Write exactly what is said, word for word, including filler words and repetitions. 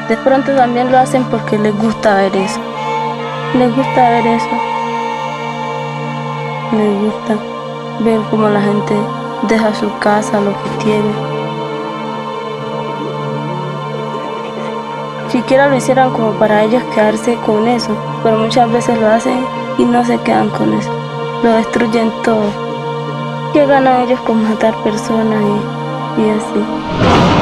De pronto también lo hacen porque les gusta ver eso. Les gusta ver eso. Les gusta ver cómo la gente deja su casa, lo que tiene. Siquiera lo hicieran como para ellos quedarse con eso, pero muchas veces lo hacen y no se quedan con eso. Lo destruyen todo. ¿Qué ganan ellos con matar personas y, y así?